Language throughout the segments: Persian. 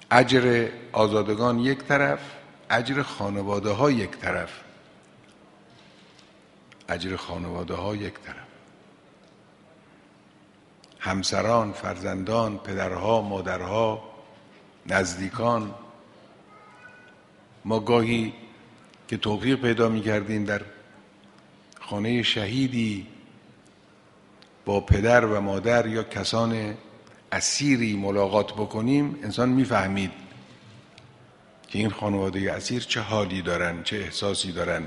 اجر آزادگان یک طرف، اجر خانواده ها یک طرف. اجر خانواده ها یک طرف. همسران، فرزندان، پدرها، مادرها، نزدیکان. ما گاهی که توفیق پیدا می کردیم در خانه شهیدی با پدر و مادر یا کسان اسیری ملاقات بکنیم، انسان میفهمید که این خانواده اسیر چه حالی دارن، چه احساسی دارن.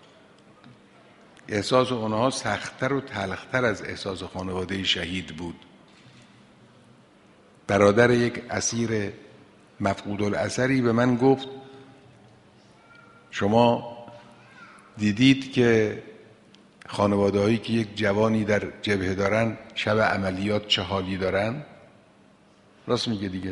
احساس اونها سخت‌تر و تلخ‌تر از احساس خانواده شهید بود. برادر یک اسیر مفقود الاثری به من گفت شما دیدید که خانواده هایی که یک جوانی در جبهه دارن شب عملیات چه حالی دارن؟ راست میگه دیگه.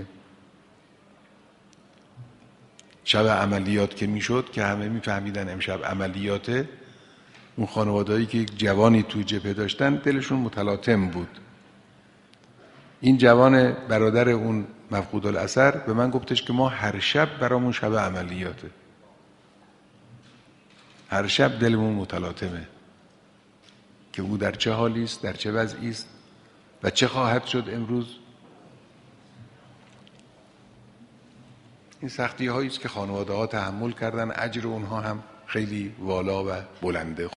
شب عملیات که میشد که همه میفهمیدن امشب عملیاته، اون خانواده هایی که یک جوانی تو جبهه داشتن دلشون متلاطم بود. این جوان برادر اون مفقود الاثر به من گفتش که ما هر شب برامون شب عملیاته، هر شب دلمون متلاطمه که او در چه حالی است، در چه وضعی است و چه خواهد شد امروز. این سختی هایی است که خانواده ها تحمل کردن، اجر اونها هم خیلی والا و بلنده.